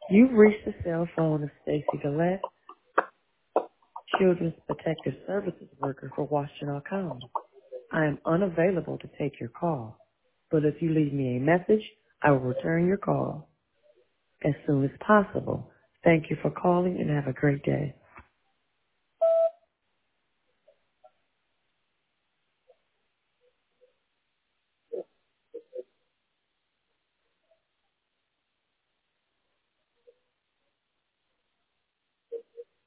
You've reached the cell phone of Stacy Gillette, Children's Protective Services worker for Washtenaw County. I am unavailable to take your call, but if you leave me a message, I will return your call as soon as possible. Thank you for calling and have a great day.